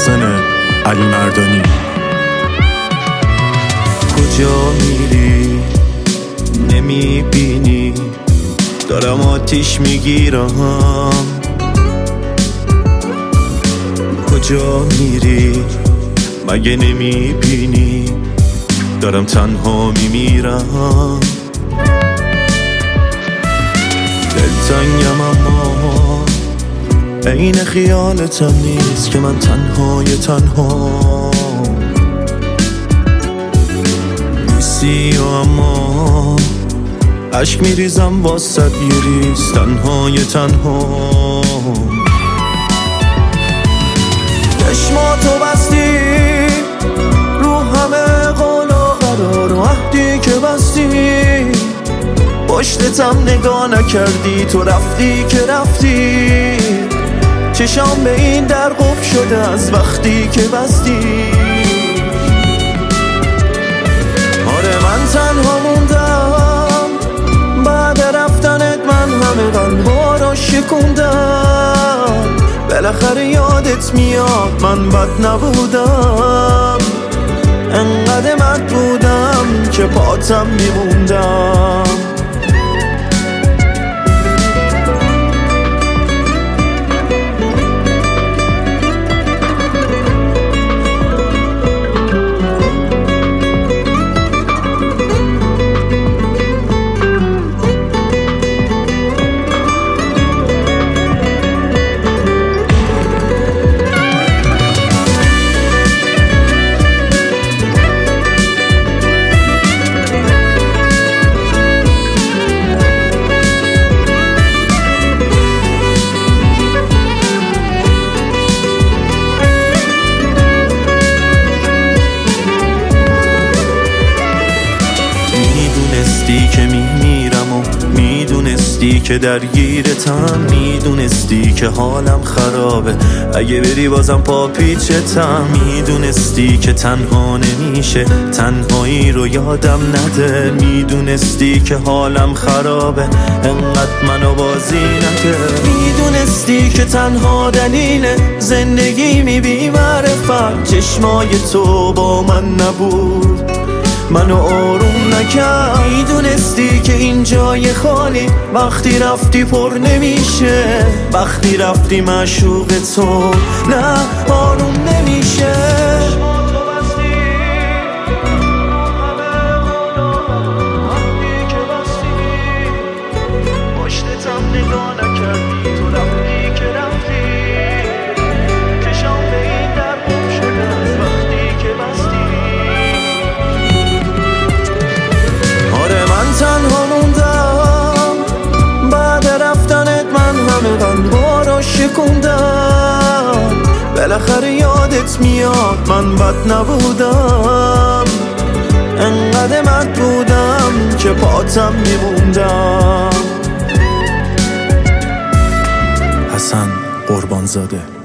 محسن علی مردانی. کجا میری نمیبینی دارم آتیش میگیرم، کجا میری مگه نمیبینی دارم تنها میمیرم. دلتنگم اما عین خیالتم نیست که من تنهای تنها نیستی، اما عشق میریزم واسد یه ریز تنهای تنها. چشماتو بستی رو همه قول و قرار و عهدی که بستی، پشتتم نگاه نکردی، تو رفتی که رفتی، چشام به این در قفل شده از وقتی که بستی. آره من تنها موندم بعد رفتنت، من همه قلبا رو شکوندم، بالاخره یادت میاد من بد نبودم، انقدر مرد بودم که پاتم میموندم. میدونستی که میمیرم و میدونستی که درگیرتم، میدونستی که حالم خرابه اگه بری بازم پا پیچتم، میدونستی که تنها نمیشه تنهایی رو یادم نده، میدونستی که حالم خرابه انقدر منو بازی نده، میدونستی که تنها دلیل زندگی بی معرفت چشمای تو با من نبود منو آروم نکرد، میدونستی که این جای خالی وقتی رفتی پر نمیشه، وقتی رفتی معشوق تو نه آروم نمیشه. پشتتم نگاه نکردی، تو رفتی که رفتی، چشام به این در قفل شده از وقتی که بستی. من تنها موندم بعد رفتنت، من همه قلبا رو شکوندم، بالاخره یادت میاد من بد نبودم، انقدر مرد بودم که پاتم میموندم. حسن قربانزاده.